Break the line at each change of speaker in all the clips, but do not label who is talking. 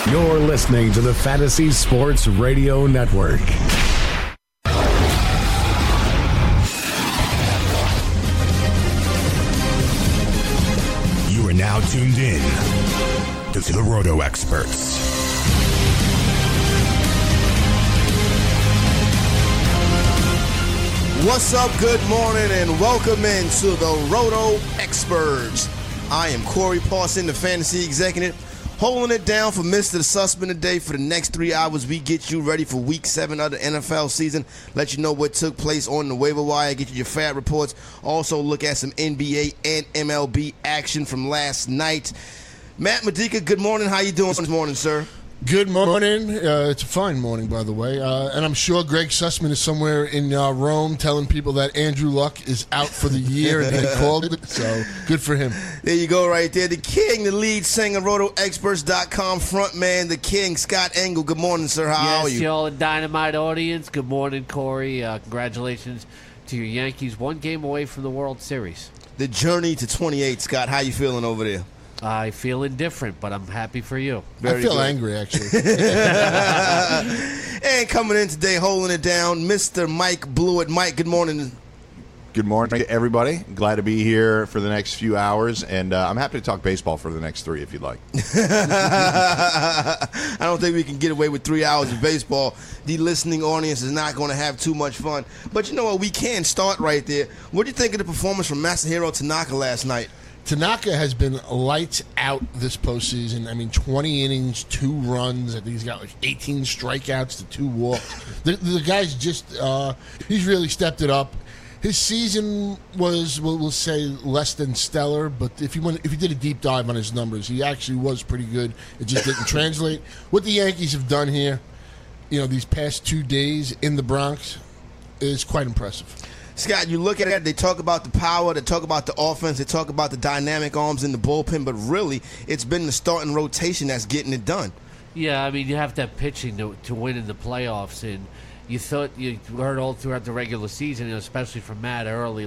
You're listening to the Fantasy Sports Radio Network. You are now tuned in to the Roto Experts.
What's up? Good morning and welcome into the Roto Experts. I am Corey Parson, the fantasy executive, holding it down for Mr. The Sussman today. For the next 3 hours, we get you ready for Week 7 of the NFL season, let you know what took place on the waiver wire, get you your FAB reports, also look at some NBA and MLB action from last night. Matt Medica, good morning. How you doing this morning, sir?
Good morning. It's a fine morning, by the way. And I'm sure Greg Sussman is somewhere in Rome telling people that Andrew Luck is out for the year and they called it. So good for him.
There you go right there. The king, the lead singer, RotoExperts.com front man, the king, Scott Engel. Good morning, sir. How are you?
Yes, y'all a dynamite audience. Good morning, Corey. Congratulations to your Yankees. 1 game away from the World Series.
The journey to 28, Scott. How you feeling over there?
I feel indifferent, but I'm happy for you.
I feel angry, actually.
And coming in today, holding it down, Mr. Mike Blewett. Mike, good morning.
Good morning, everybody. Glad to be here for the next few hours, and I'm happy to talk baseball for the next 3 if you'd like.
I don't think we can get away with 3 hours of baseball. The listening audience is not going to have too much fun. But you know what? We can start right there. What do you think of the performance from Masahiro Tanaka last night?
Tanaka has been lights out this postseason. I mean, 20 innings, 2 runs. I think he's got like 18 strikeouts to 2 walks. The guy's just, he's really stepped it up. His season was, we'll say, less than stellar, but if you did a deep dive on his numbers, he actually was pretty good. It just didn't translate. What the Yankees have done here, these past 2 days in the Bronx is quite impressive.
Scott, you look at it, they talk about the power, they talk about the offense, they talk about the dynamic arms in the bullpen, but really, it's been the starting rotation that's getting it done.
Yeah, I mean, you have to have pitching to win in the playoffs, and you heard all throughout the regular season, especially from Matt early,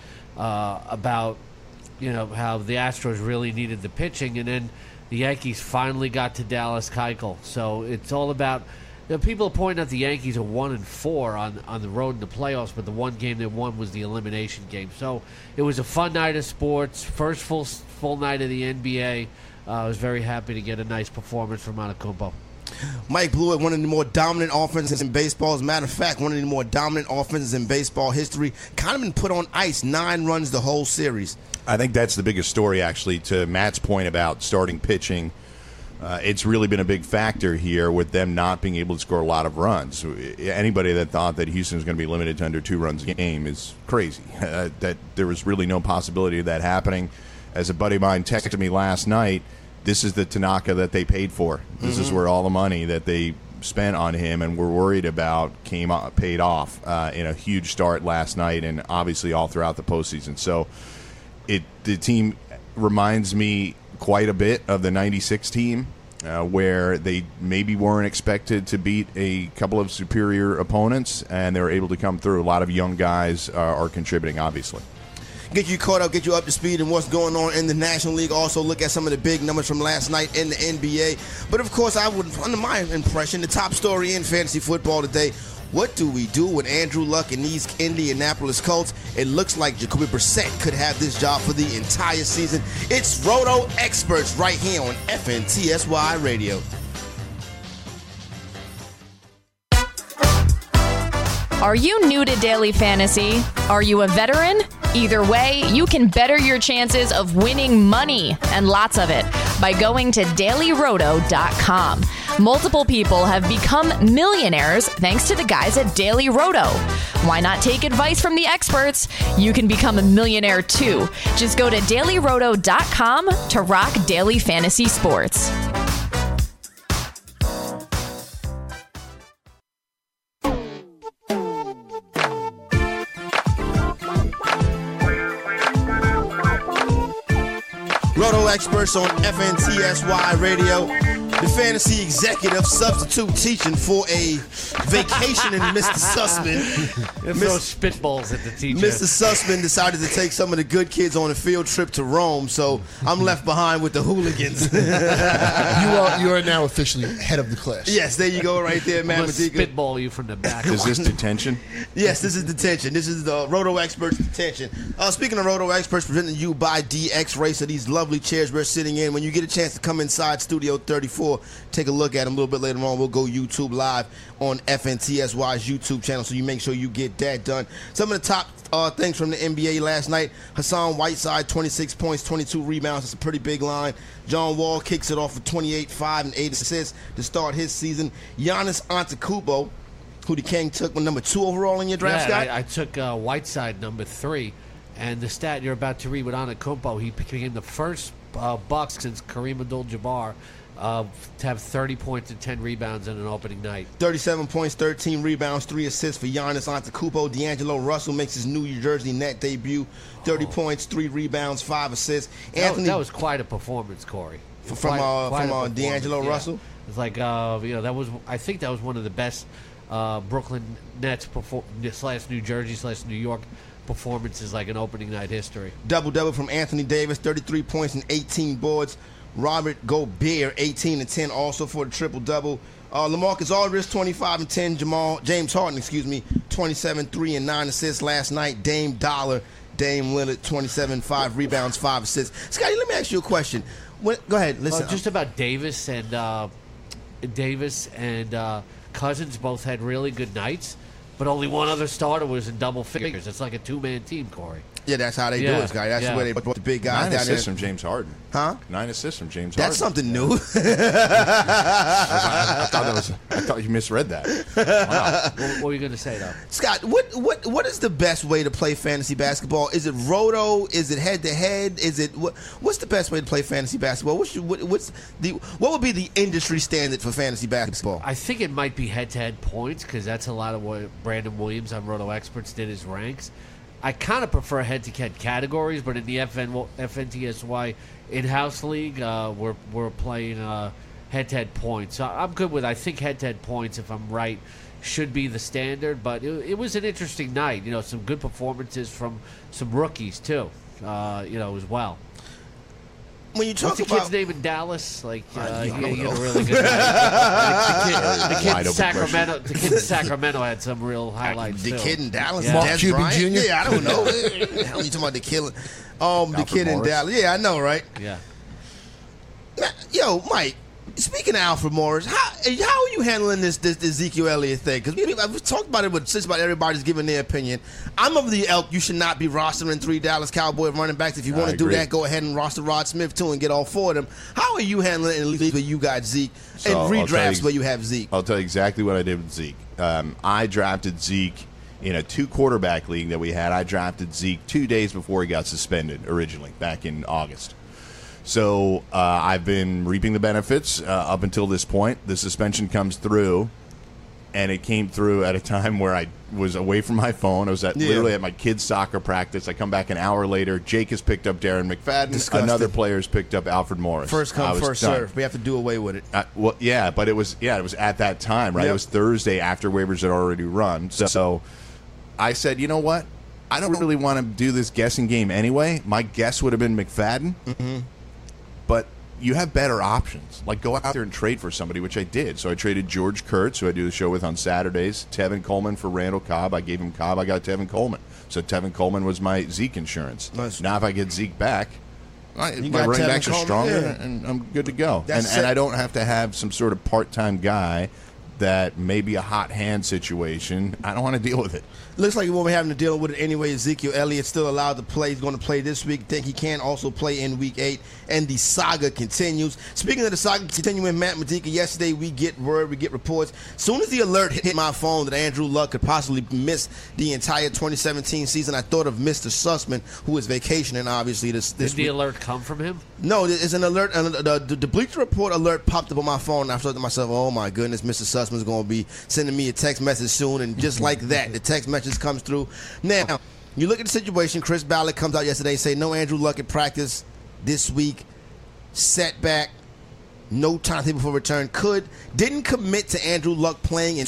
about how the Astros really needed the pitching, and then the Yankees finally got to Dallas Keuchel. So it's all about. People are pointing out the Yankees are 1-4 on the road in the playoffs, but the one game they won was the elimination game. So it was a fun night of sports, first full night of the NBA. I was very happy to get a nice performance from Antetokounmpo.
Mike Blewett, one of the more dominant offenses in baseball. As a matter of fact, one of the more dominant offenses in baseball history. Kind of been put on ice, 9 runs the whole series.
I think that's the biggest story, actually, to Matt's point about starting pitching. It's really been a big factor here with them not being able to score a lot of runs. Anybody that thought that Houston was going to be limited to under 2 runs a game is crazy. That there was really no possibility of that happening. As a buddy of mine texted me last night, this is the Tanaka that they paid for. This is where all the money that they spent on him and were worried about paid off in a huge start last night and obviously all throughout the postseason. So the team reminds me quite a bit of the 96 team where they maybe weren't expected to beat a couple of superior opponents, and they were able to come through. A lot of young guys are contributing, obviously.
Get you caught up, get you up to speed in what's going on in the National League. Also look at some of the big numbers from last night in the NBA. But, of course, under my impression, the top story in fantasy football today, what do we do with Andrew Luck and these Indianapolis Colts? It looks like Jacoby Brissett could have this job for the entire season. It's Roto Experts right here on FNTSY Radio.
Are you new to daily fantasy? Are you a veteran? Either way, you can better your chances of winning money, and lots of it, by going to dailyroto.com. Multiple people have become millionaires thanks to the guys at Daily Roto. Why not take advice from the experts? You can become a millionaire too. Just go to dailyroto.com to rock daily fantasy sports.
Roto Experts on FNTSY Radio. the fantasy executive substitute teaching for a vacation in Mr. Sussman.
Those spitballs at the teacher.
Mr. Sussman decided to take some of the good kids on a field trip to Rome, so I'm left behind with the hooligans.
You are now officially head of the class.
Yes, there you go, right there, man.
I'm gonna spitball you from the back.
Is this detention?
Yes, this is detention. This is the Roto Experts detention. Speaking of Roto Experts, presented to you by DX Racer, these lovely chairs we're sitting in. When you get a chance to come inside Studio 34, take a look at them. A little bit later on, we'll go YouTube live on FNTSY's YouTube channel, so you make sure you get that done. Some of the top things from the NBA last night: Hassan Whiteside, 26 points, 22 rebounds. That's a pretty big line. John Wall kicks it off with 28, 5, and 8 assists to start his season. Giannis Antetokounmpo, who the King took with number 2 overall in your draft, Scott?
I took Whiteside number 3, and the stat you're about to read with Antetokounmpo, he became the first Buck since Kareem Abdul-Jabbar to have 30 points and 10 rebounds in an opening night.
37 points, 13 rebounds, 3 assists for Giannis Antetokounmpo. D'Angelo Russell makes his New Jersey Net debut. 30 points, 3 rebounds, 5 assists.
That was quite a performance, Corey.
From D'Angelo Russell?
It's like, I think that was one of the best Brooklyn Nets / New Jersey / New York performances, like an opening night history.
Double-double from Anthony Davis, 33 points and 18 boards. Robert Gobert, 18 and 10, also for the triple-double. LaMarcus Aldridge, 25 and 10. James Harden, 27, 3 and 9 assists last night. Dame Lillard, 27, 5 rebounds, 5 assists. Scotty, let me ask you a question. Go ahead. Listen,
just about Davis and Cousins both had really good nights, but only one other starter was in double figures. It's like a two-man team, Corey.
Yeah, that's how they do it, Scotty. That's the way they put the big guys
9
down
assists
there.
from James Harden.
Huh?
9 assists from James
That's
Harden.
something new.
I thought you misread that. Wow.
What were you going to say, though?
Scott, what is the best way to play fantasy basketball? Is it roto? Is it head to head? Is it what's the best way to play fantasy basketball? What would be the industry standard for fantasy basketball?
I think it might be head to head points, because that's a lot of what Brandon Williams on Roto Experts did his ranks. I kind of prefer head-to-head categories, but in the FNTSY in-house league, we're playing head-to-head points. So I'm good with, I think head-to-head points, if I'm right, should be the standard. But it was an interesting night. Some good performances from some rookies, too, as well.
When you talk
What's the kid's name in Dallas? He had a really good night. The kid in Sacramento had some real highlights.
The kid in Dallas,
Yeah.
Mark Cuban Jr.?
Yeah, I don't know. The hell you talking about the killer? The kid in
Morris.
Dallas. Yeah, I know, right?
Yeah.
Yo, Mike. Speaking of Alfred Morris, how are you handling this Ezekiel Elliott thing? Because we've talked about it, but just about everybody's giving their opinion. I'm of the ilk. You should not be rostering 3 Dallas Cowboy running backs. If you want to do that, go ahead and roster Rod Smith too and get all 4 of them. How are you handling it in leagues where you got Zeke and redrafts where you have Zeke?
I'll tell you exactly what I did with Zeke. I drafted Zeke in a 2-quarterback league that we had. I drafted Zeke 2 days before he got suspended originally, back in August. So I've been reaping the benefits up until this point. The suspension comes through, and it came through at a time where I was away from my phone. I was literally at my kid's soccer practice. I come back an hour later. Jake has picked up Darren McFadden.
Disgusting.
Another player has picked up Alfred Morris.
First come, first
done.
serve. We have to do away with it.
But it was at that time, right?
Yep.
It was Thursday after waivers had already run. So I said, you know what? I don't really want to do this guessing game anyway. My guess would have been McFadden. Mm-hmm. But you have better options. Like, go out there and trade for somebody, which I did. So I traded George Kurtz, who I do the show with on Saturdays, Tevin Coleman for Randall Cobb. I gave him Cobb. I got Tevin Coleman. So Tevin Coleman was my Zeke insurance.
Nice.
Now if I get Zeke back, my running
Tevin
backs are
Coleman,
stronger,
yeah.
and I'm good to go.
That's
And
it.
I don't have to have some sort of part-time guy that may be a hot hand situation. I don't want to deal with it.
Looks like we won't be having to deal with it anyway. Ezekiel Elliott still allowed to play. He's going to play this week. Think he can also play in Week 8. And the saga continues. Speaking of the saga continuing, Matt Medica, yesterday we get reports. As soon as the alert hit my phone that Andrew Luck could possibly miss the entire 2017 season, I thought of Mr. Sussman, who is vacationing, obviously, this
Did the
week.
alert come from him?
No, it's an alert. The Bleacher Report alert popped up on my phone, and I thought to myself, oh, my goodness, Mr. Sussman's going to be sending me a text message soon. And just like that, the text message comes through. Now, you look at the situation. Chris Ballard comes out yesterday and say no Andrew Luck at practice this week. Setback. no timetable for return. Didn't commit to Andrew Luck playing in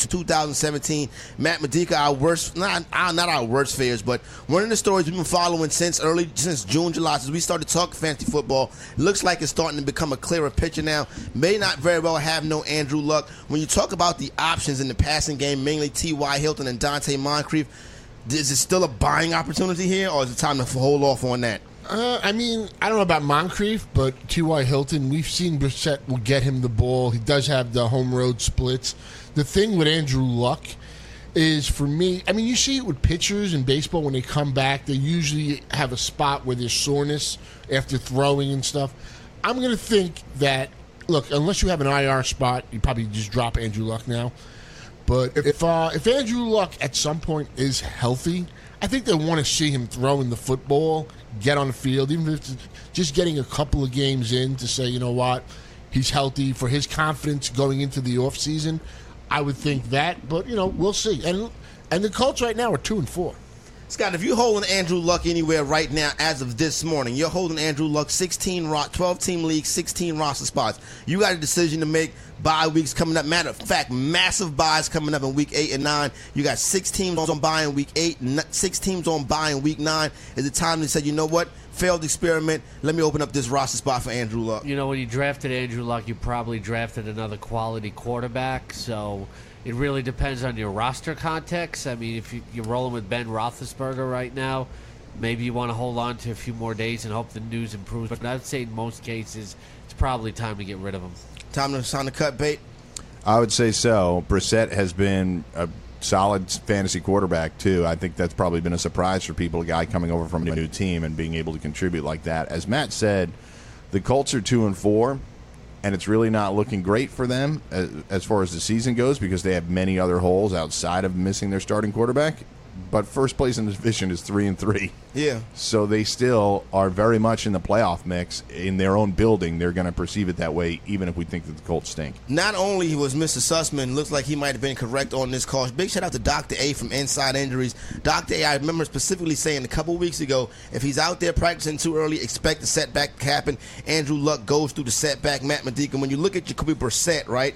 2017. Matt Modica, not our worst fears, but one of the stories we've been following since June, July, since we started talking fantasy football. Looks like it's starting to become a clearer picture now. May not very well have no Andrew Luck. When you talk about the options in the passing game, mainly T.Y. Hilton and Dante Moncrief, is it still a buying opportunity here, or is it time to hold off on that?
I don't know about Moncrief, but T.Y. Hilton, we've seen Brissett will get him the ball. He does have the home road splits. The thing with Andrew Luck is, for me, you see it with pitchers in baseball when they come back. They usually have a spot where there's soreness after throwing and stuff. I'm going to think that, look, unless you have an IR spot, you probably just drop Andrew Luck now. But if Andrew Luck at some point is healthy, I think they want to see him throwing the football, get on the field, even if it's just getting a couple of games in to say, you know what, he's healthy for his confidence going into the offseason. I would think that, but, we'll see. And the Colts right now are 2-4.
Scott, if you're holding Andrew Luck anywhere right now as of this morning, you're holding Andrew Luck 12-team league, 16 roster spots. You got a decision to make. Bye weeks coming up. Matter of fact, massive buys coming up in week 8 and 9. You got 6 teams on bye in week 8, 6 teams on bye in week 9. Is it time to say, you know what? Failed experiment. Let me open up this roster spot for Andrew Luck.
When you drafted Andrew Luck, you probably drafted another quality quarterback. So it really depends on your roster context. If you're rolling with Ben Roethlisberger right now, maybe you want to hold on to a few more days and hope the news improves. But I'd say in most cases, it's probably time to get rid of him.
Time to cut bait?
I would say so. Brissett has been a solid fantasy quarterback, too. I think that's probably been a surprise for people, a guy coming over from a new team and being able to contribute like that. As Matt said, the Colts are 2-4, and it's really not looking great for them as far as the season goes because they have many other holes outside of missing their starting quarterback. But first place in the division is 3-3.
Yeah.
So they still are very much in the playoff mix. In their own building, they're going to perceive it that way, even if we think that the Colts stink.
Not only was Mr. Sussman, looks like he might have been correct on this call. Big shout out to Dr. A from Inside Injuries. Dr. A, I remember specifically saying a couple weeks ago, if he's out there practicing too early, expect the setback to happen. Andrew Luck goes through the setback. Matt Modica, when you look at Jacoby Brissett, right?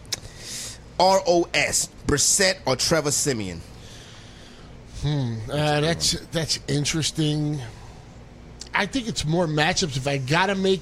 ROS, Brissett or Trevor Siemian?
That's interesting. I think it's more matchups. If I gotta make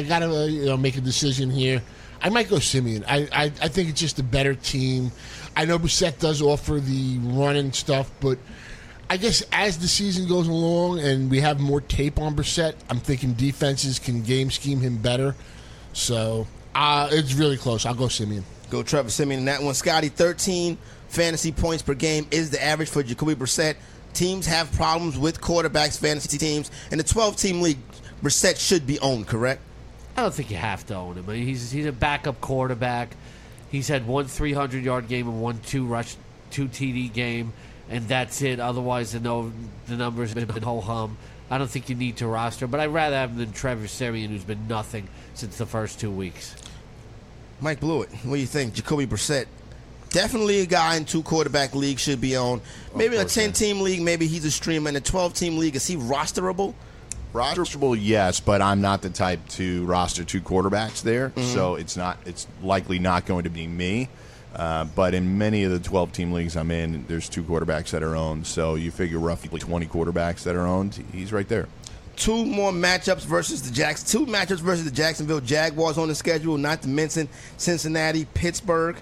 a decision here, I might go Siemian. I think it's just a better team. I know Brissett does offer the run and stuff, but I guess as the season goes along and we have more tape on Brissett, I'm thinking defenses can game scheme him better. So it's really close. I'll go Siemian.
Go Trevor Siemian in that one. Scotty, 13 fantasy points per game is the average for Jacoby Brissett. Teams have problems with quarterbacks, fantasy teams. In the 12-team league, Brissett should be owned, correct?
I don't think you have to own him. He's a backup quarterback. He's had one 300-yard game and one 2 TD game, and that's it. Otherwise, the numbers have been ho-hum. I don't think you need to roster, but I'd rather have him than Trevor Siemian, who's been nothing since the first 2 weeks.
Mike Blewett, what do you think? Jacoby Brissett, definitely a guy in 2 quarterback league should be owned. Maybe a 10-team league, maybe he's a streamer. In a 12-team league, is he rosterable?
Rosterable, yes, but I'm not the type to roster 2 quarterbacks there, so it's likely not going to be me. But in many of the 12-team leagues I'm in, there's 2 quarterbacks that are owned, so you figure roughly 20 quarterbacks that are owned. He's right there.
2 matchups versus the Jacksonville Jaguars on the schedule, not to mention Cincinnati, Pittsburgh,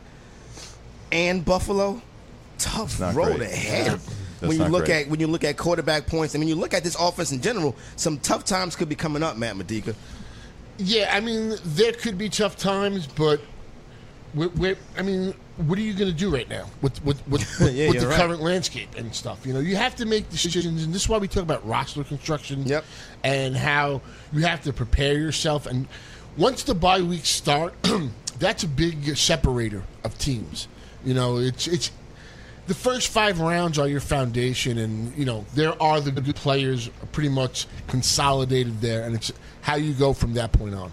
and Buffalo. Tough road ahead. When you look at quarterback points, and when you look at this offense in general, some tough times could be coming up, Matt Modica.
Yeah, there could be tough times, but what are you going to do right now with the current landscape and stuff? You have to make decisions, and this is why we talk about roster construction.
Yep.
And how you have to prepare yourself. And once the bye weeks start, that's a big separator of teams. It's the first 5 rounds are your foundation, and there are the good players pretty much consolidated there, and it's how you go from that point on.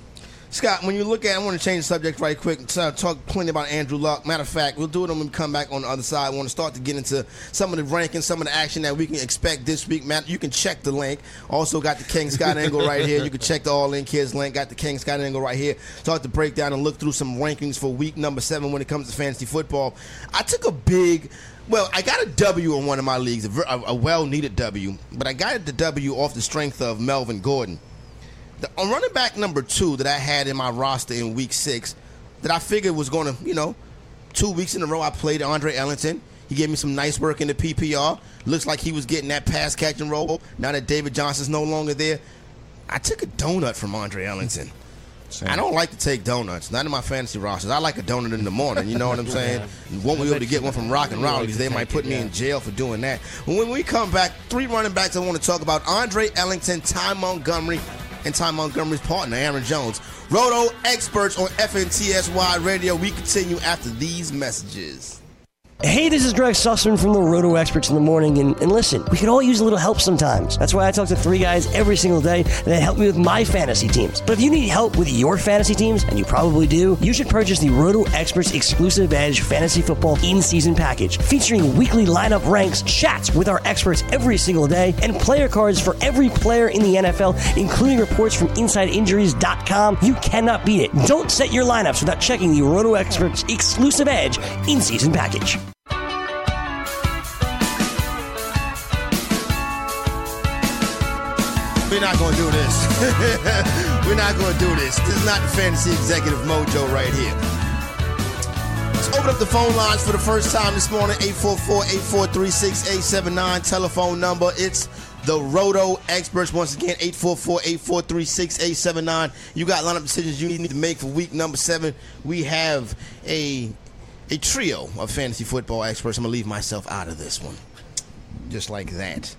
Scott, when you look at, I want to change the subject right quick. Talk plenty about Andrew Luck. Matter of fact, we'll do it when we come back on the other side. I want to start to get into some of the rankings, some of the action that we can expect this week. Matt, you can check the link. Also got the King Scott Angle right here. You can check the All In Kids link. Got the King Scott Angle right here. Start to break down and look through some rankings for week number 7 when it comes to fantasy football. I took I got a W in one of my leagues, a well-needed W, but I got the W off the strength of Melvin Gordon. The running back number 2 that I had in my roster in week 6 that I figured was going to, 2 weeks in a row I played Andre Ellington. He gave me some nice work in the PPR. Looks like he was getting that pass catching role. Now that David Johnson's no longer there, I took a donut from Andre Ellington.
Same.
I don't like to take donuts, not in my fantasy rosters. I like a donut in the morning, you know what I'm saying? You won't be able to get one from Rock and Roll because they might put me in jail for doing that. When we come back, 3 running backs I want to talk about: Andre Ellington, Ty Montgomery, and Ty Montgomery's partner, Aaron Jones. Roto experts on FNTSY Radio. We continue after these messages.
Hey, this is Greg Sussman from the Roto Experts in the Morning, and listen, we could all use a little help sometimes. That's why I talk to 3 guys every single day that help me with my fantasy teams. But if you need help with your fantasy teams, and you probably do, you should purchase the Roto Experts Exclusive Edge Fantasy Football In-Season Package, featuring weekly lineup ranks, chats with our experts every single day, and player cards for every player in the NFL, including reports from InsideInjuries.com. You cannot beat it. Don't set your lineups without checking the Roto Experts Exclusive Edge In-Season Package.
We're not going to do this. We're not going to do this. This is not the Fantasy Executive Mojo right here. Let's open up the phone lines for the first time this morning. 844-843-6879. Telephone number. It's the Roto Experts. Once again, 844-843-6879. You got lineup decisions you need to make for week number 7. We have a trio of fantasy football experts. I'm going to leave myself out of this one. Just like that.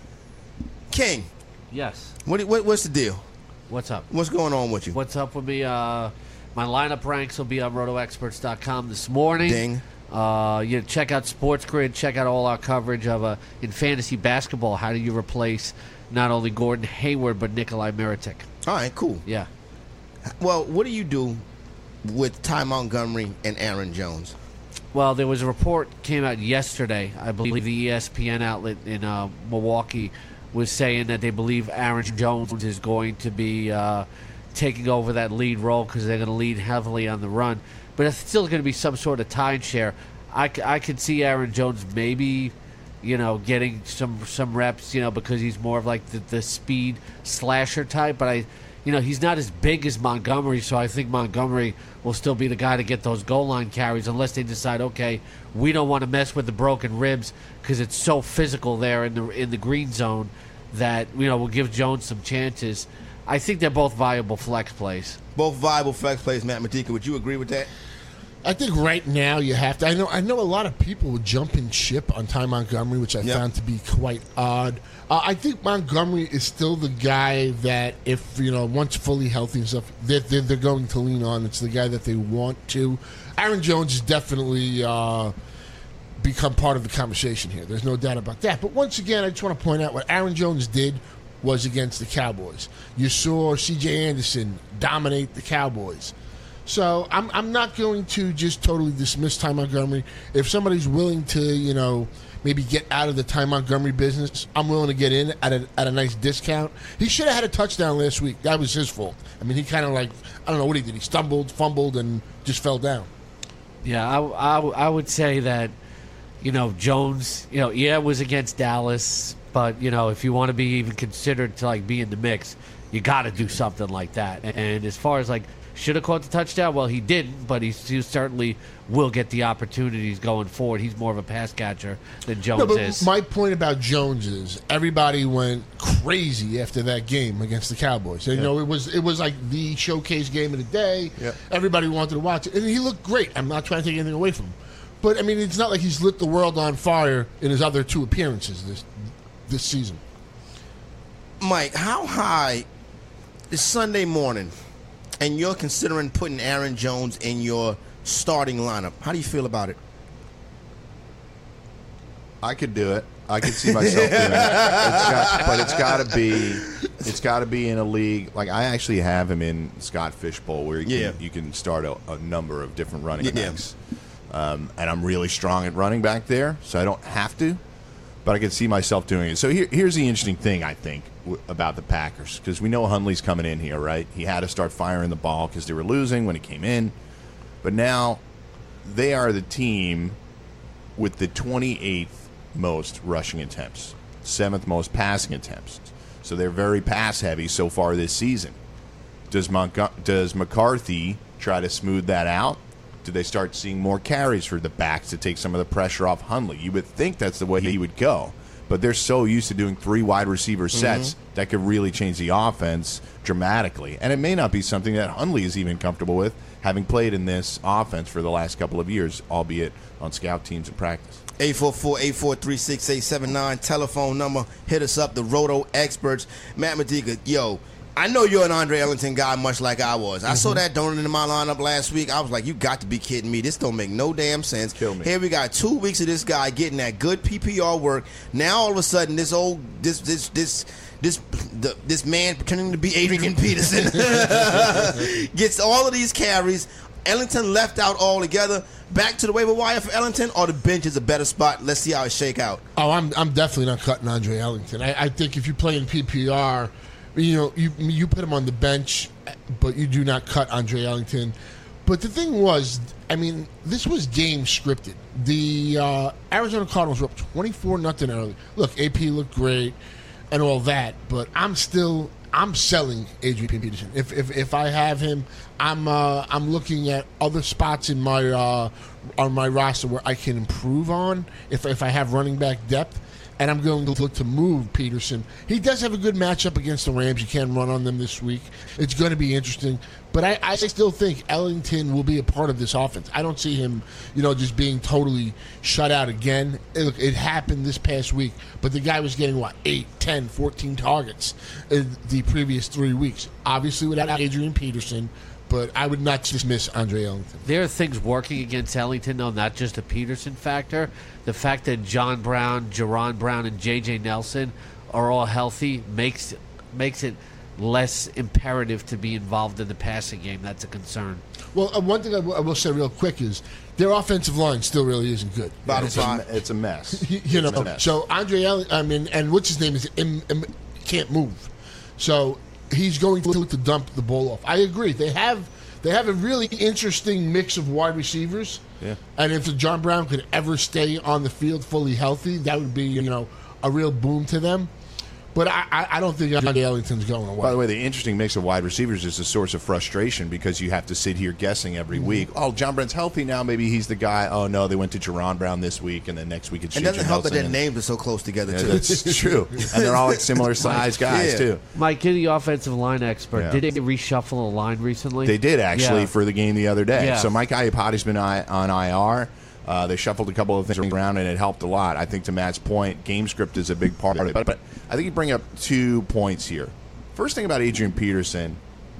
King.
Yes.
What's the deal?
What's up?
What's going on with you?
What's up with me? My lineup ranks will be on rotoexperts.com this morning.
Ding.
Check out Sports Grid. Check out all our coverage of in fantasy basketball. How do you replace not only Gordon Hayward but Nikolai Mirotic?
All right, cool.
Yeah.
Well, what do you do with Ty Montgomery and Aaron Jones?
Well, there was a report came out yesterday. I believe the ESPN outlet in Milwaukee was saying that they believe Aaron Jones is going to be taking over that lead role because they're going to lead heavily on the run. But it's still going to be some sort of timeshare. I could see Aaron Jones maybe, getting some reps, because he's more of like the speed slasher type. But he's not as big as Montgomery, so I think Montgomery will still be the guy to get those goal line carries unless they decide, okay, we don't want to mess with the broken ribs because it's so physical there in the green zone that we'll give Jones some chances. I think they're both viable flex plays.
Both viable flex plays, Matt Medika. Would you agree with that?
I think right now you have to. I know a lot of people would jump in ship on Ty Montgomery, which I found to be quite odd. I think Montgomery is still the guy that if, once fully healthy and stuff, they're going to lean on. It's the guy that they want to. Aaron Jones has definitely become part of the conversation here. There's no doubt about that. But once again, I just want to point out what Aaron Jones did was against the Cowboys. You saw C.J. Anderson dominate the Cowboys. So I'm not going to just totally dismiss Ty Montgomery. If somebody's willing to, maybe get out of the Ty Montgomery business, I'm willing to get in at a nice discount. He should have had a touchdown last week. That was his fault. I mean, he kind of I don't know what he did. He stumbled, fumbled, and just fell down.
Yeah, I would say that, Jones, it was against Dallas, but, if you want to be even considered to, be in the mix, you got to do something like that. And as far as, should have caught the touchdown? Well, he didn't, but he certainly will get the opportunities going forward. He's more of a pass catcher than Jones is.
My point about Jones is everybody went crazy after that game against the Cowboys. It was like the showcase game of the day.
Yep.
Everybody wanted to watch it, and he looked great. I'm not trying to take anything away from him, but I mean, it's not like he's lit the world on fire in his other 2 appearances this season.
Mike, how high is Sunday morning? And you're considering putting Aaron Jones in your starting lineup. How do you feel about it?
I could do it. I could see myself doing it. But it's got to be It's got to be in a league. Like, I actually have him in Scott Fishbowl, where you can start a number of different running backs. And I'm really strong at running back there, so I don't have to. But I can see myself doing it. So here's the interesting thing, I think, about the Packers, because we know Hundley's coming in here, right? He had to start firing the ball because they were losing when he came in. But now they are the team with the 28th most rushing attempts, 7th most passing attempts. So they're very pass-heavy so far this season. Does McCarthy try to smooth that out? Do they start seeing more carries for the backs to take some of the pressure off Hundley? You would think that's the way he would go. But they're so used to doing 3 wide receiver sets that could really change the offense dramatically. And it may not be something that Hundley is even comfortable with, having played in this offense for the last couple of years, albeit on scout teams in practice.
844-843-6879, telephone number. Hit us up, the Roto Experts. Matt Medica, yo, I know you're an Andre Ellington guy, much like I was. I saw that donut in my lineup last week. I was like, you got to be kidding me. This don't make no damn sense.
Kill me.
Here we got 2 weeks of this guy getting that good PPR work. Now all of a sudden, this man pretending to be Adrian Peterson gets all of these carries. Ellington left out altogether. Back to the waiver wire for Ellington, or the bench is a better spot? Let's see how it shake out.
Oh, I'm definitely not cutting Andre Ellington. I think if you play in PPR, you put him on the bench, but you do not cut Andre Ellington. But the thing was, I mean, this was game scripted. The Arizona Cardinals were up 24-0 early. Look, AP looked great and all that, but I'm selling Adrian Peterson. If I have him, I'm looking at other spots in my on my roster where I can improve on if I have running back depth. And I'm going to look to move Peterson. He does have a good matchup against the Rams. You can run on them this week. It's going to be interesting. But I still think Ellington will be a part of this offense. I don't see him, just being totally shut out again. It happened this past week, but the guy was getting, 8, 10, 14 targets in the previous 3 weeks. Obviously without Adrian Peterson, but I would not dismiss Andre Ellington.
There are things working against Ellington, though, not just the Peterson factor. The fact that John Brown, Jaron Brown, and J.J. Nelson are all healthy makes it less imperative to be involved in the passing game. That's a concern.
Well, one thing I will say real quick is their offensive line still really isn't good.
It's a mess.
It's a mess. So Andre Ellington, and what's his name is can't move. So he's going to dump the ball off. I agree. They have a really interesting mix of wide receivers.
Yeah.
And if John Brown could ever stay on the field fully healthy, that would be, a real boom to them. But I don't think Andre Ellington's going away.
By the way, the interesting mix of wide receivers is a source of frustration because you have to sit here guessing every week. Oh, John Brown's healthy now. Maybe he's the guy. Oh, no, they went to Jaron Brown this week, and then next week it's
It doesn't help that their names are so close together, too.
That's true. And they're all like similar size guys, too.
Mike, you're the offensive line expert.
Yeah.
Did they reshuffle a line recently?
They did, actually, for the game the other day.
Yeah.
So Mike Iupati's been on IR. They shuffled a couple of things around, and it helped a lot. I think to Matt's point, game script is a big part of it. But I think you bring up 2 points here. First thing about Adrian Peterson,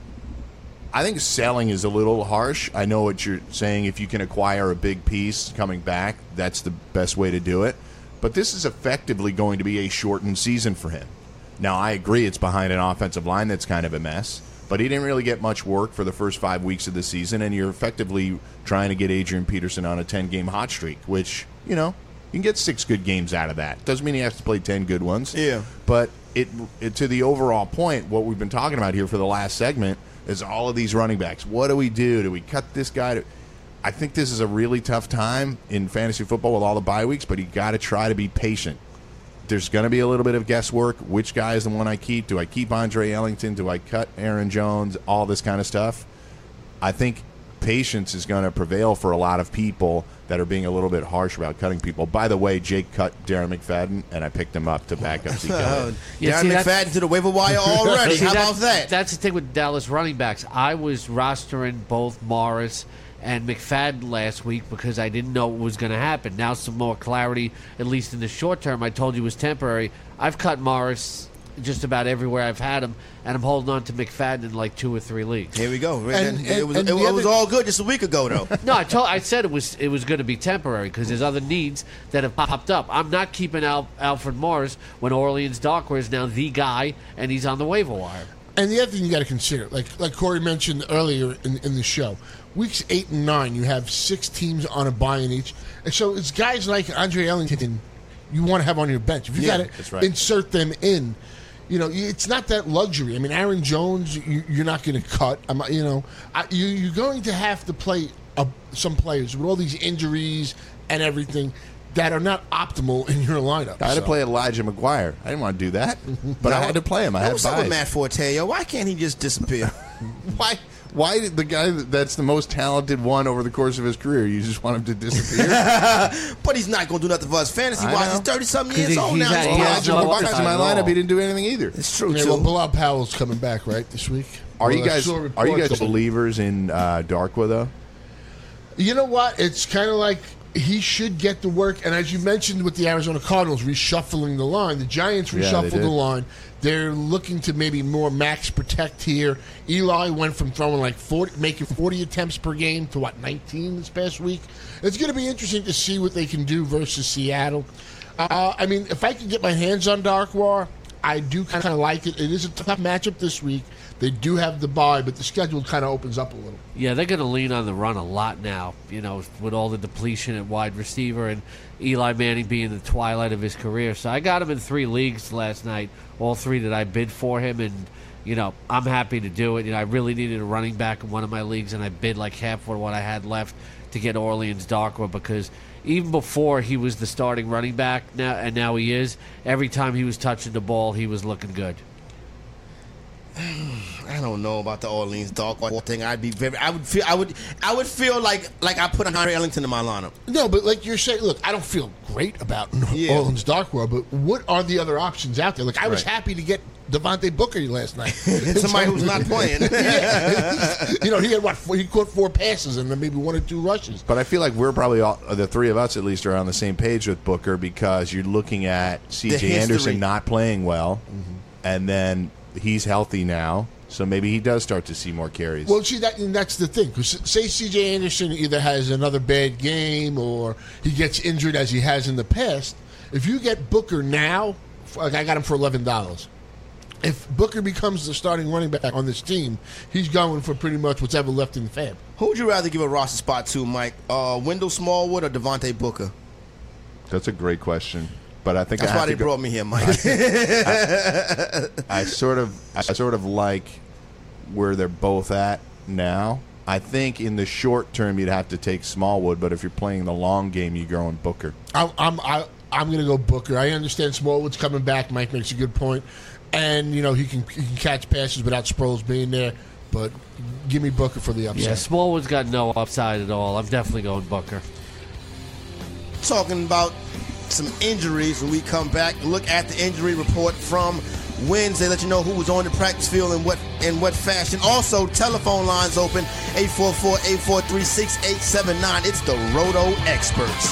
I think selling is a little harsh. I know what you're saying. If you can acquire a big piece coming back, that's the best way to do it. But this is effectively going to be a shortened season for him. Now, I agree it's behind an offensive line that's kind of a mess. But he didn't really get much work for the first 5 weeks of the season, and you're effectively trying to get Adrian Peterson on a 10-game hot streak, which, you can get 6 good games out of that. Doesn't mean he has to play 10 good ones.
Yeah.
But it to the overall point, what we've been talking about here for the last segment is all of these running backs. What do we do? Do we cut this guy? I think this is a really tough time in fantasy football with all the bye weeks, but you got to try to be patient. There's going to be a little bit of guesswork. Which guy is the one I keep? Do I keep Andre Ellington? Do I cut Aaron Jones? All this kind of stuff. I think patience is going to prevail for a lot of people that are being a little bit harsh about cutting people. By the way, Jake cut Darren McFadden, and I picked him up to back up Zeke Elliott.
Darren McFadden to the waiver wire already. How about that?
That's the thing with Dallas running backs. I was rostering both Morris and McFadden last week because I didn't know what was going to happen. Now some more clarity, at least in the short term. I told you it was temporary. I've cut Morris, just about everywhere I've had him, and I'm holding on to McFadden in like 2 or 3 leagues.
Here we go.
And
it was all good just a week ago, though.
No, I said it was going to be temporary because there's other needs that have popped up. I'm not keeping Alfred Morris when Orleans Darkwa is now the guy, and he's on the waiver wire.
And the other thing you got to consider, like Corey mentioned earlier in the show, weeks 8 and 9, you have 6 teams on a bye in each, and so it's guys like Andre Ellington you want to have on your bench. If you got to insert them in, it's not that luxury. I mean, Aaron Jones, you're not going to cut. You're going to have to play some players with all these injuries and everything that are not optimal in your lineup.
I had to play Elijah McGuire. I didn't want to do that, but I had to play him. I had
what's up with Matt Forte, yo? Why can't he just disappear?
Why did the guy that's the most talented one over the course of his career, you just want him to disappear?
But he's not going to do nothing for us fantasy-wise. He's 30-something years old now.
Elijah McGuire's in my lineup. He didn't do anything either.
It's true,
too. Well, Bilal Powell's coming back, right, this week?
Are you guys believers in Darkwa, though?
You know what? It's kind of like he should get the work. And as you mentioned with the Arizona Cardinals reshuffling the line, the Giants reshuffled the line. They're looking to maybe more max protect here. Eli went from throwing making 40 attempts per game to 19 this past week. It's going to be interesting to see what they can do versus Seattle. I mean, if I could get my hands on Darkwa, I do kind of like it. It is a tough matchup this week. They do have the bye, but the schedule kind of opens up a little.
Yeah, they're going to lean on the run a lot now, with all the depletion at wide receiver and Eli Manning being the twilight of his career. So I got him in 3 leagues last night, all 3 that I bid for him, and, I'm happy to do it. I really needed a running back in one of my leagues, and I bid like half for what I had left to get Orleans Darkwa because even before he was the starting running back, now he is, every time he was touching the ball, he was looking good.
I don't know about the Orleans Darkwa thing. I would feel like I put Andre Ellington in my lineup.
No, but like you're saying, look, I don't feel great about Orleans Darkwa, but what are the other options out there? Like I was happy to get Devontae Booker last night.
Somebody who's not playing.
He had he caught 4 passes and then maybe 1 or 2 rushes.
But I feel like we're probably the 3 of us at least are on the same page with Booker because you're looking at C.J. Anderson not playing well, and then he's healthy now, so maybe he does start to see more carries.
Well, see, that's the thing. Because say C.J. Anderson either has another bad game or he gets injured as he has in the past. If you get Booker now, like I got him for $11. If Booker becomes the starting running back on this team, he's going for pretty much what's ever left in the fab.
Who would you rather give a roster spot to, Mike? Wendell Smallwood or Devontae Booker?
That's a great question. But I think
that's why they brought me here, Mike.
I sort of like where they're both at now. I think in the short term you'd have to take Smallwood, but if you're playing the long game, you're going Booker.
I'm going to go Booker. I understand Smallwood's coming back. Mike makes a good point, and he can catch passes without Sproles being there. But give me Booker for the upside.
Yeah, Smallwood's got no upside at all. I'm definitely going Booker.
Talking about some injuries when we come back. Look at the injury report from Wednesday. Let you know who was on the practice field and what fashion. Also, telephone lines open 844-843-6879. It's the Roto Experts.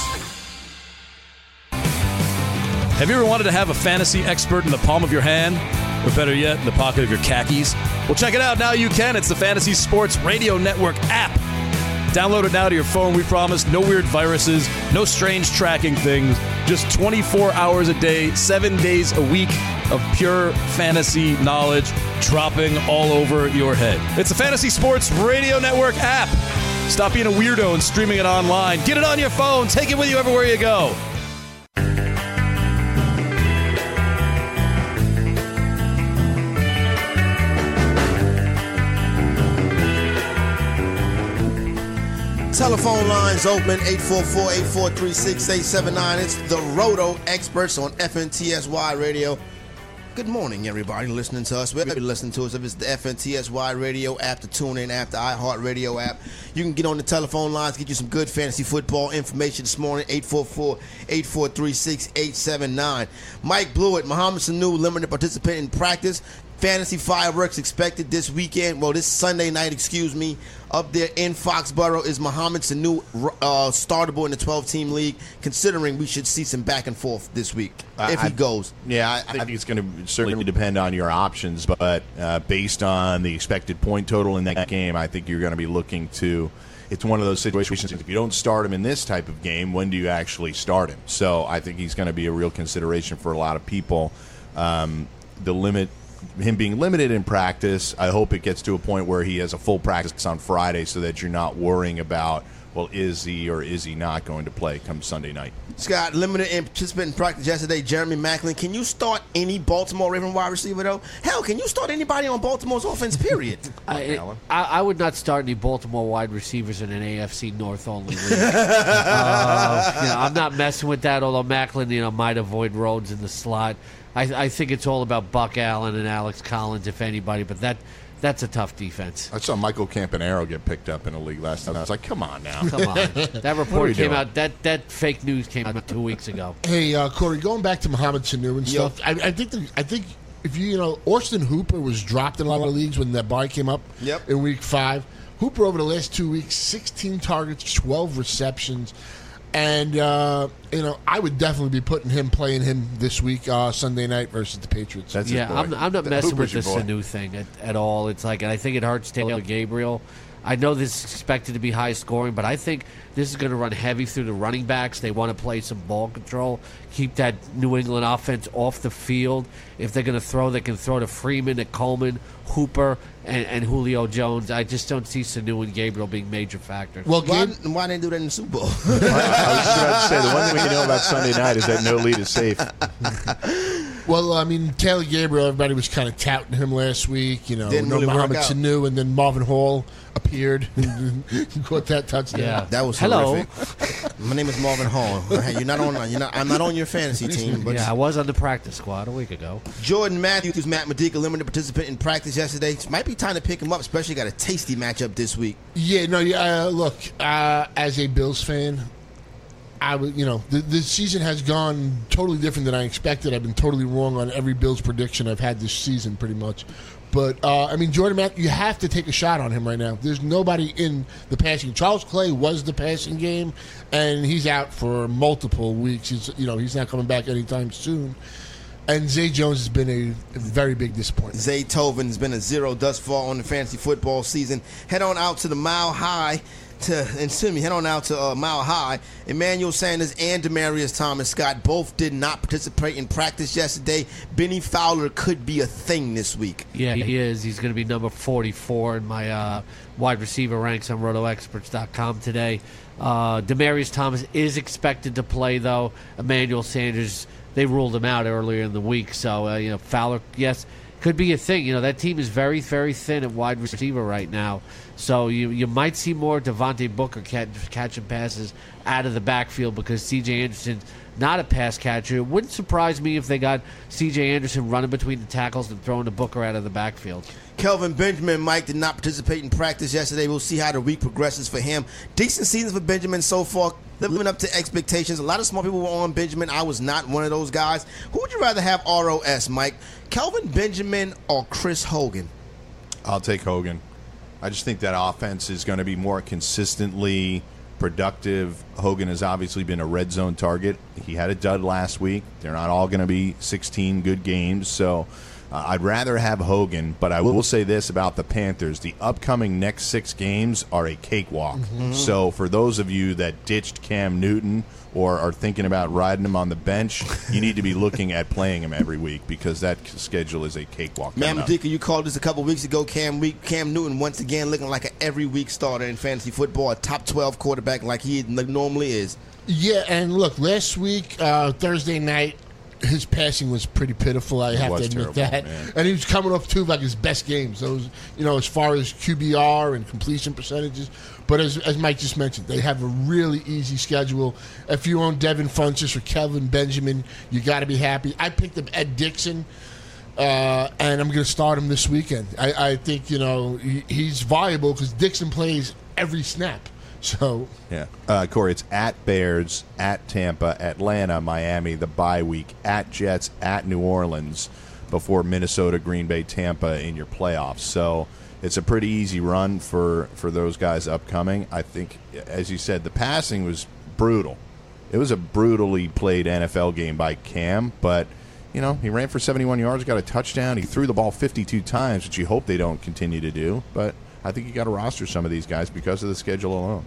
Have you ever wanted to have a fantasy expert in the palm of your hand? Or better yet, in the pocket of your khakis? Well, check it out. Now you can. It's the Fantasy Sports Radio Network app. Download it now to your phone. We promise no weird viruses, no strange tracking things, just 24 hours a day, 7 days a week of pure fantasy knowledge dropping all over your head. It's the Fantasy Sports Radio Network app. Stop being a weirdo and streaming it online. Get it on your phone. Take it with you everywhere you go.
Telephone lines open 844-843-6879. It's the Roto Experts on FNTSY Radio. Good morning, everybody listening to us. Wherever you're listening to us, if it's the FNTSY Radio app, the TuneIn app, the iHeartRadio app, you can get on the telephone lines, get you some good fantasy football information this morning, 844-843-6879. Mike Blewett, Mohamed Sanu, limited participant in practice. Fantasy fireworks expected this weekend. Well, this Sunday night, up there in Foxborough is Mohamed Sanu, startable in the 12-team league, considering we should see some back and forth this week if he goes.
Yeah, I think it's going to certainly depend on your options, but based on the expected point total in that game, I think you're going to be looking to. It's one of those situations, if you don't start him in this type of game, when do you actually start him? So I think he's going to be a real consideration for a lot of people. Him being limited in practice, I hope it gets to a point where he has a full practice on Friday so that you're not worrying about, well, is he or is he not going to play come Sunday night?
Scott, limited in participant in practice yesterday, Jeremy Maclin. Can you start any Baltimore Raven wide receiver, though? Hell, can you start anybody on Baltimore's offense, period?
I would not start any Baltimore wide receivers in an AFC North only league. I'm not messing with that, although Maclin, might avoid Rhodes in the slot. I think it's all about Buck Allen and Alex Collins, if anybody, but that's a tough defense.
I saw Michael Campanaro get picked up in a league last time. I was like, come on now.
Come on. That report came out, that fake news came out 2 weeks ago.
Hey, Corey, going back to Mohamed Sanu and stuff, I think if Austin Hooper was dropped in a lot of leagues when that bye came up in week 5. Hooper over the last 2 weeks, 16 targets, 12 receptions. And, I would definitely be playing him this week, Sunday night versus the Patriots.
I'm not messing with the Sanu thing at all. It's like, and I think it hurts Taylor Gabriel. I know this is expected to be high scoring, but I think this is going to run heavy through the running backs. They want to play some ball control, keep that New England offense off the field. If they're going to throw, they can throw to Freeman, to Coleman, Hooper, and Julio Jones. I just don't see Sanu and Gabriel being major factors.
Well, why didn't they do that in the Super Bowl?
I was just about to say, the one thing we know about Sunday night is that no lead is safe.
Well, Taylor Gabriel, everybody was kind of touting him last week.
Didn't really
Mohamed
work out.
Sanu, and then Marvin Hall appeared and caught that touchdown.
Yeah.
That was horrific. My name is Marvin Hall. I'm not on your fantasy team. But
I was on the practice squad a week ago.
Jordan Matthews, Matt Medica, limited participant in practice yesterday. Might be time to pick him up, especially got a tasty matchup this week.
Look, as a Bills fan, the season has gone totally different than I expected. I've been totally wrong on every Bills prediction I've had this season, pretty much. But, Jordan Matthews, you have to take a shot on him right now. There's nobody in the passing. Charles Clay was the passing game, and he's out for multiple weeks. He's not coming back anytime soon. And Zay Jones has been a very big disappointment.
Zay Tovin has been a 0 thus far on the fantasy football season. Head on out to Mile High. Mile High. Emmanuel Sanders and Demaryius Thomas Scott both did not participate in practice yesterday. Benny Fowler could be a thing this week.
Yeah, he is. He's going to be number 44 in my wide receiver ranks on RotoExperts.com today. Demaryius Thomas is expected to play, though. Emmanuel Sanders, they ruled him out earlier in the week. So, Fowler, yes, could be a thing. That team is very, very thin at wide receiver right now. So you might see more Devontae Booker catching passes out of the backfield because C.J. Anderson's not a pass catcher. It wouldn't surprise me if they got C.J. Anderson running between the tackles and throwing the Booker out of the backfield.
Kelvin Benjamin, Mike, did not participate in practice yesterday. We'll see how the week progresses for him. Decent season for Benjamin so far, living up to expectations. A lot of smart people were on Benjamin. I was not one of those guys. Who would you rather have ROS, Mike? Kelvin Benjamin or Chris Hogan?
I'll take Hogan. I just think that offense is going to be more consistently productive. Hogan has obviously been a red zone target. He had a dud last week. They're not all going to be 16 good games, so I'd rather have Hogan, but I will say this about the Panthers. The upcoming next 6 games are a cakewalk. Mm-hmm. So for those of you that ditched Cam Newton or are thinking about riding him on the bench, you need to be looking at playing him every week because that schedule is a cakewalk.
Man, Medika, you called this a couple weeks ago. Cam Newton once again looking like an every week starter in fantasy football, a top 12 quarterback like he normally is.
Yeah, and look, last week, Thursday night, his passing was pretty pitiful. I have to admit that. Man. And he was coming off 2 of his best games. Those, as far as QBR and completion percentages. But as Mike just mentioned, they have a really easy schedule. If you own Devin Funchess or Kelvin Benjamin, you got to be happy. I picked up Ed Dixon, and I'm going to start him this weekend. I think he's viable because Dixon plays every snap. So
yeah, Corey, it's at Bears, at Tampa, Atlanta, Miami, the bye week, at Jets, at New Orleans. before Minnesota, Green Bay, Tampa in your playoffs. So it's a pretty easy run for those guys upcoming. I think, as you said, the passing was brutal. It was a brutally played NFL game by Cam, but he ran for 71 yards, got a touchdown. He threw the ball 52 times, which you hope they don't continue to do. But I think you got to roster some of these guys because of the schedule alone.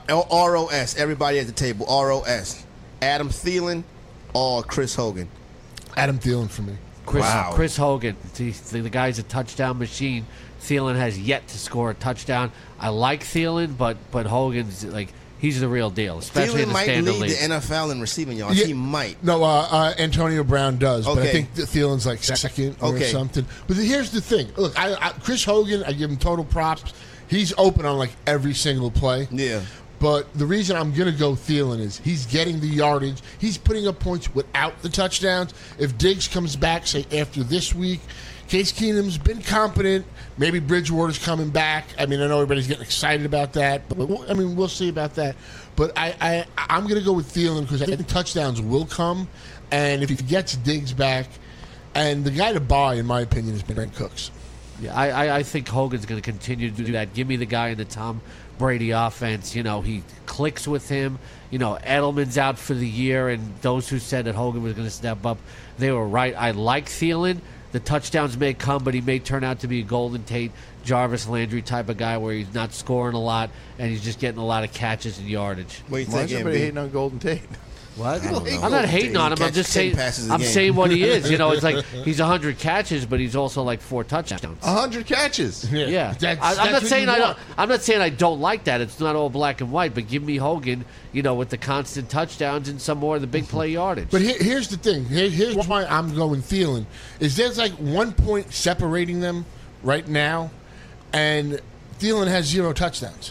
ROS, everybody at the table. ROS. Adam Thielen or Chris Hogan?
Adam Thielen for me.
Chris Hogan. The guy's a touchdown machine. Thielen has yet to score a touchdown. I like Thielen, but Hogan's he's the real deal, especially in the standard league.
Thielen might lead the NFL in receiving yards.
Yeah,
he might.
No, Antonio Brown does,
Okay.
but I think that Thielen's like second or something. But here's the thing. Look, Chris Hogan, I give him total props. He's open on like every single play.
Yeah.
But the reason I'm going to go Thielen is he's getting the yardage. He's putting up points without the touchdowns. If Diggs comes back, say, after this week, Case Keenum's been competent. Maybe Bridgewater's coming back. I mean, I know everybody's getting excited about that. But, we'll see about that. But I'm going to go with Thielen because I think touchdowns will come. And if he gets Diggs back, and the guy to buy, in my opinion, has been Brent Cooks.
Yeah, I think Hogan's going to continue to do that. Give me the guy in the Tom Brady offense. He clicks with him. Edelman's out for the year, and those who said that Hogan was going to step up, they were right. I like Thielen. The touchdowns may come, but he may turn out to be a Golden Tate, Jarvis Landry type of guy where he's not scoring a lot and he's just getting a lot of catches and yardage.
What do you
Why
think,
is everybody hating on Golden Tate?
What? I'm not hating on him. I'm just saying. I'm saying what he is. It's like he's 100 catches, but he's also like 4 touchdowns.
100 catches.
Yeah.
I'm
not saying I don't. I'm not saying I don't like that. It's not all black and white. But give me Hogan, with the constant touchdowns and some more of the big play yardage.
But here's the thing. Here's why I'm going Thielen. Is there's like 1 point separating them right now, and Thielen has 0 touchdowns,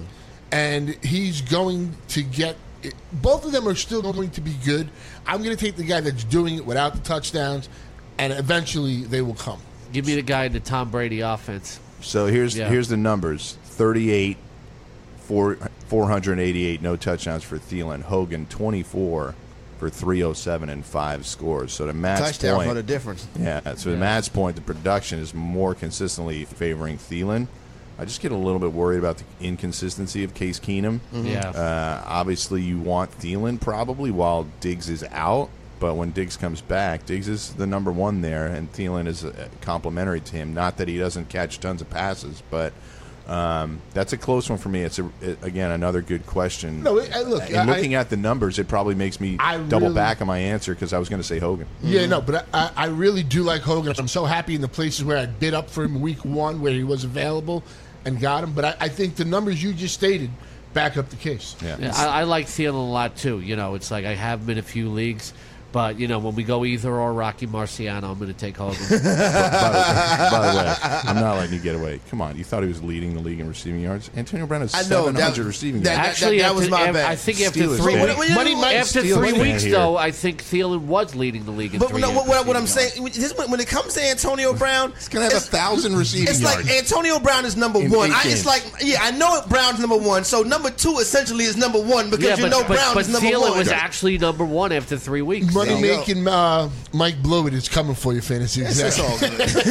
and he's going to get. Both of them are still going to be good. I'm going to take the guy that's doing it without the touchdowns, and eventually they will come.
Give me the guy in the Tom Brady offense.
So here's the numbers: 38, 488, no touchdowns for Thielen. Hogan 24 for 307 and 5 scores. So to Matt's
touchdowns
point,
are the difference.
Yeah. So to Matt's point, the production is more consistently favoring Thielen. I just get a little bit worried about the inconsistency of Case Keenum.
Yeah.
Obviously, you want Thielen probably while Diggs is out, but when Diggs comes back, Diggs is the number one there, and Thielen is complementary to him. Not that he doesn't catch tons of passes, but that's a close one for me. It's again another good question.
No, look.
Looking at the numbers, it probably makes me double back on my answer because I was going to say Hogan.
Yeah, no, but I really do like Hogan. I'm so happy in the places where I bid up for him week 1 where he was available and got him. But I think the numbers you just stated back up the case.
Yeah, I like Thielen a lot too. It's like I have him in a few leagues. But, when we go either or Rocky Marciano, I'm going to take Hogan.
By the way, I'm not letting you get away. Come on. You thought he was leading the league in receiving yards? Antonio Brown has 700 receiving yards.
Actually,
that was my bad.
I think after
Steelers
3
fan.
weeks, after 3 weeks,
here.
though, I think Thielen was leading the league in
But
3
what I'm saying, when it comes to Antonio Brown,
He's going to have 1,000 receiving
it's
yards.
like Antonio Brown is number
In
1.
8 games.
I know Brown's number 1, so number 2 essentially is number 1 because Brown is number 1.
Thielen was actually number 1 after 3 weeks.
Money making Mike Blewett is coming for you, fantasy exec.
That's all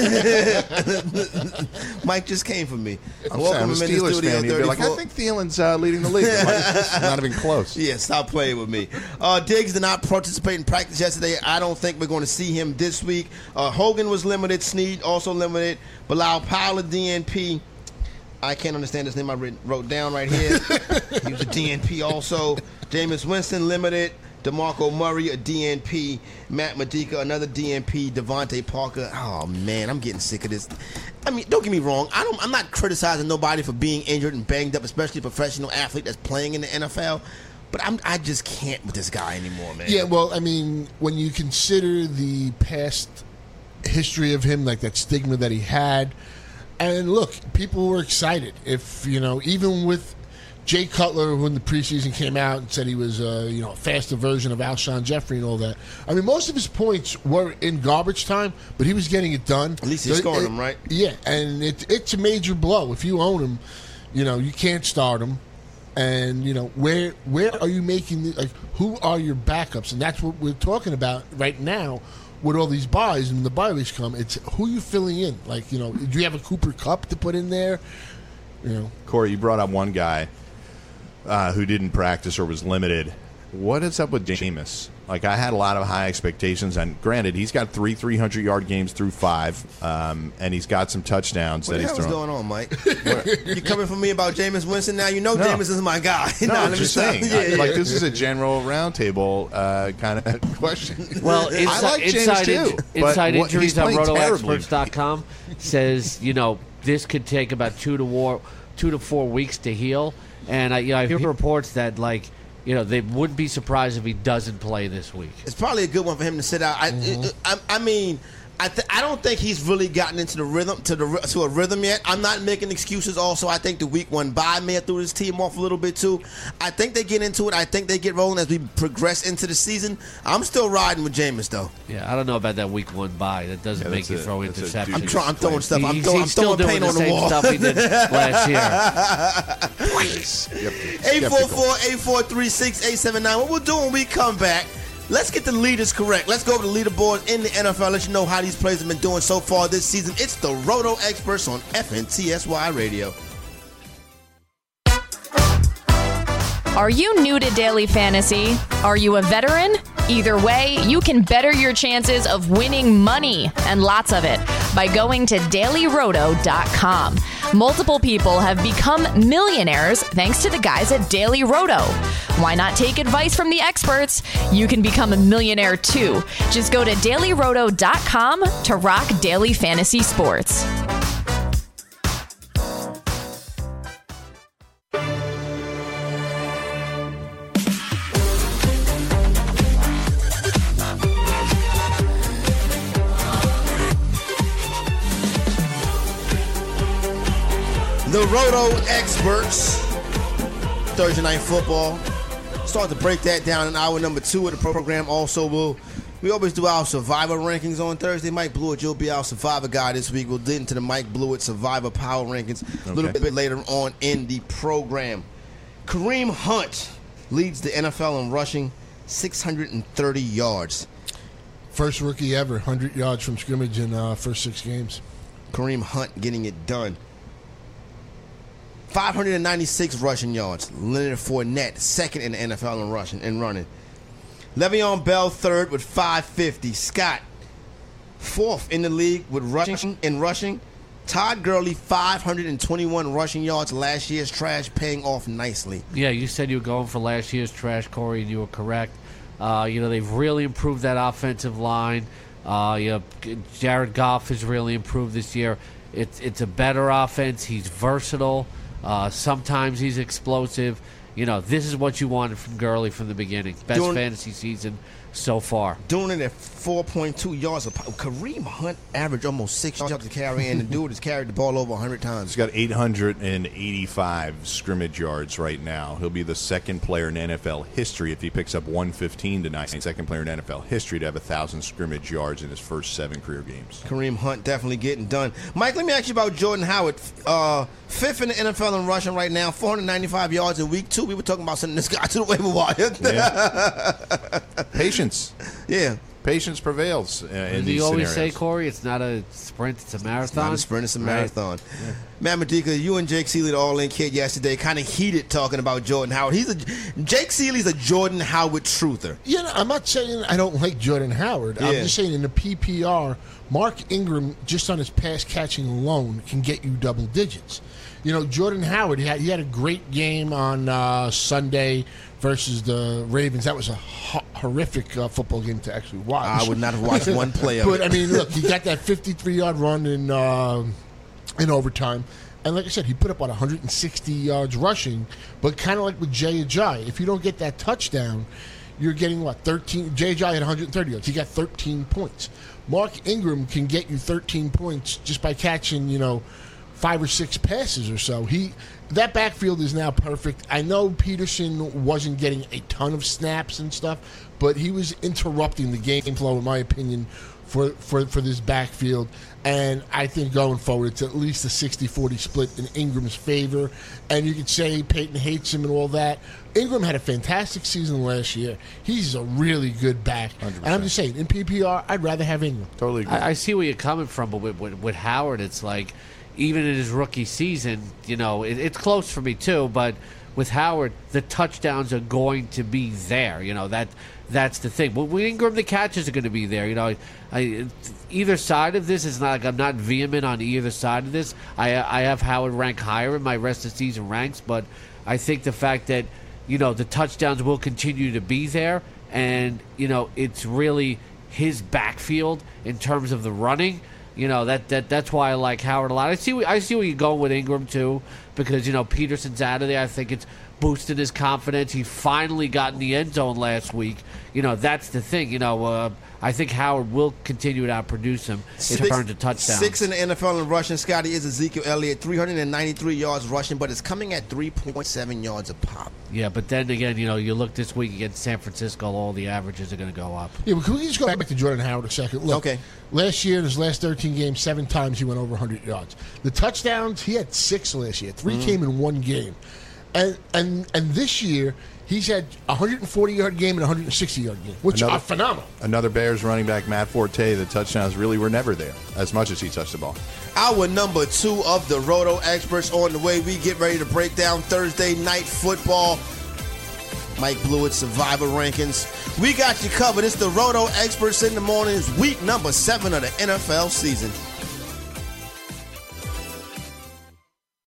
good. Mike just came for me.
I'm a Steelers fan. You'd be like, I think Thielen's leading the league. It's not even close.
Yeah, stop playing with me. Diggs did not participate in practice yesterday. I don't think we're going to see him this week. Hogan was limited. Snead also limited. Bilal Powell, DNP. I can't understand his name. I wrote down right here. He was a DNP also. Jameis Winston limited. DeMarco Murray, a DNP. Matt Medica, another DNP. Devontae Parker. Oh, man, I'm getting sick of this. I mean, don't get me wrong. I'm not criticizing nobody for being injured and banged up, especially a professional athlete that's playing in the NFL. But I just can't with this guy anymore, man.
Yeah, well, I mean, when you consider the past history of him, like that stigma that he had, and look, people were excited. If, even with Jay Cutler, when the preseason came out and said he was a faster version of Alshon Jeffrey and all that. I mean, most of his points were in garbage time, but he was getting it done.
At least he scored them, right?
Yeah, and it's a major blow. If you own him, you can't start him. And, where are you making who are your backups? And that's what we're talking about right now. with all these buys and the bye weeks come, it's who you filling in. Like, do you have a Cooper Kupp to put in there?
Corey, you brought up one guy who didn't practice or was limited. What is up with Jameis? Like, I had a lot of high expectations, and granted, he's got 3 300-yard games through 5, and he's got some touchdowns that he's thrown.
What's going on, Mike? You coming for me about Jameis Winston now? No. Jameis is my guy.
No, I'm just saying. This is a general roundtable kind of question.
Well,
I like Jameis too.
Inside Injuries on RotoExperts.com says, this could take about 2 to 4 weeks to heal. And I hear reports that, they wouldn't be surprised if he doesn't play this week.
It's probably a good one for him to sit out. I mean, I don't think he's really gotten into the rhythm to a rhythm yet. I'm not making excuses. Also, I think the week 1 bye may have threw his team off a little bit too. I think they get into it. I think they get rolling as we progress into the season. I'm still riding with Jameis though.
Yeah, I don't know about that week 1 bye. That doesn't make you throw interceptions.
I'm throwing stuff. I'm
still
throwing
doing
paint on the wall.
stuff he did last year.
844-843-6879. What we'll do when we come back, let's get the leaders correct. Let's go over the leaderboards in the NFL. Let you know how these players have been doing so far this season. It's the Roto Experts on FNTSY Radio.
Are you new to daily fantasy? Are you a veteran? Either way, you can better your chances of winning money, and lots of it, by going to dailyroto.com. Multiple people have become millionaires thanks to the guys at Daily Roto. Why not take advice from the experts? You can become a millionaire too. Just go to dailyroto.com to rock daily fantasy sports.
The Roto Experts, Thursday Night Football. Start to break that down in hour number 2 of the program. Also, we always do our Survivor rankings on Thursday. Mike Blewett, you'll be our Survivor guy this week. We'll get into the Mike Blewett Survivor Power Rankings a little bit later on in the program. Kareem Hunt leads the NFL in rushing, 630 yards.
First rookie ever, 100 yards from scrimmage in first 6 games.
Kareem Hunt getting it done. 596 rushing yards. Leonard Fournette, second in the NFL in rushing and running. Le'Veon Bell, third with 550. Scott, fourth in the league with rushing. Todd Gurley, 521 rushing yards. Last year's trash paying off nicely.
Yeah, you said you were going for last year's trash, Corey, and you were correct. They've really improved that offensive line. Jared Goff has really improved this year. It's a better offense. He's versatile. Sometimes he's explosive. This is what you wanted from Gurley from the beginning. Best fantasy season so far.
Doing it at 4.2 yards. Kareem Hunt averaged almost 6 yards to carry, and the dude has carried the ball over 100 times.
He's got 885 scrimmage yards right now. He'll be the second player in NFL history if he picks up 115 tonight. Second player in NFL history to have 1,000 scrimmage yards in his first 7 career games.
Kareem Hunt definitely getting done. Mike, let me ask you about Jordan Howard. Fifth in the NFL in rushing right now, 495 yards in week 2. We were talking about sending this guy to the waiver wire.
Yeah. Patience.
Yeah.
Patience prevails in these scenarios.
You always say, Corey, it's not a sprint, it's a marathon.
It's not a sprint, it's a marathon. Yeah. Matt Medica, you and Jake Seeley, the All-In Kid, yesterday kind of heated talking about Jordan Howard. Jake Seeley's a Jordan Howard truther.
I'm not saying I don't like Jordan Howard. Yeah. I'm just saying in the PPR, Mark Ingram, just on his pass catching alone, can get you double digits. Jordan Howard, he had a great game on Sunday versus the Ravens. That was a horrific football game to actually watch.
I would not have watched one play of it.
But, I mean, look, he got that 53-yard run in overtime. And like I said, he put up, 160 yards rushing. But kind of like with Jay Ajayi, if you don't get that touchdown, you're getting, 13? Jay Ajayi had 130 yards. He got 13 points. Mark Ingram can get you 13 points just by catching, 5 or 6 passes or so. That backfield is now perfect. I know Peterson wasn't getting a ton of snaps and stuff, but he was interrupting the game flow, in my opinion, for this backfield. And I think going forward, it's at least a 60-40 split in Ingram's favor. And you could say Peyton hates him and all that. Ingram had a fantastic season last year. He's a really good back. 100%. And I'm just saying, in PPR, I'd rather have Ingram.
Totally agree.
I see where you're coming from, but with Howard, it's like, even in his rookie season, it's close for me too, but with Howard, the touchdowns are going to be there. That's the thing. But with Ingram, the catches are going to be there. Either side of this is not like I'm not vehement on either side of this. I have Howard rank higher in my rest of season ranks, but I think the fact that the touchdowns will continue to be there, and it's really his backfield in terms of the running. That's why I like Howard a lot. I see where you're going with Ingram too, because Peterson's out of there. I think it's boosted his confidence. He finally got in the end zone last week. That's the thing. I think Howard will continue to outproduce him in terms of touchdowns.
6 in the NFL in rushing, Scotty, is Ezekiel Elliott, 393 yards rushing, but it's coming at 3.7 yards a pop.
Yeah, but then again, you look this week against San Francisco, all the averages are going to go up.
Yeah, but can we just go back to Jordan Howard a second? Look,
okay.
Last year, in his last 13 games, 7 times he went over 100 yards. The touchdowns, he had 6 last year. 3 came in one game. And this year, he's had a 140-yard game and a 160-yard game, which are phenomenal.
Another Bears running back, Matt Forte, the touchdowns really were never there as much as he touched the ball.
Our number 2 of the Roto Experts on the way. We get ready to break down Thursday night football. Mike Blewett's Survivor Rankings. We got you covered. It's the Roto Experts in the Morning. It's week number 7 of the NFL season.